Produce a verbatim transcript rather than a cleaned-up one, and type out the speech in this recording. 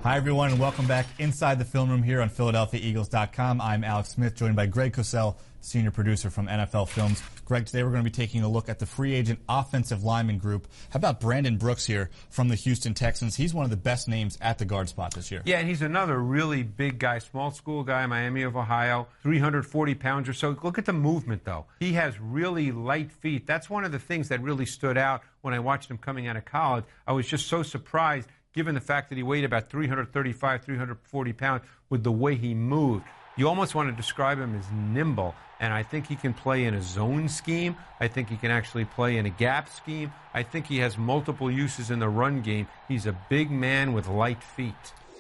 Hi, everyone, and welcome back inside the film room here on Philadelphia Eagles dot com. I'm Alex Smith, joined by Greg Cosell, senior producer from N F L Films. Greg, today we're going to be taking a look at the free agent offensive lineman group. How about Brandon Brooks here from the Houston Texans? He's one of the best names at the guard spot this year. Yeah, and he's another really big guy, small school guy, Miami of Ohio, three hundred forty pounds or so. Look at the movement, though. He has really light feet. That's one of the things that really stood out when I watched him coming out of college. I was just so surprised, given the fact that he weighed about three thirty-five, three forty pounds, with the way he moved. You almost want to describe him as nimble, and I think he can play in a zone scheme. I think he can actually play in a gap scheme. I think he has multiple uses in the run game. He's a big man with light feet.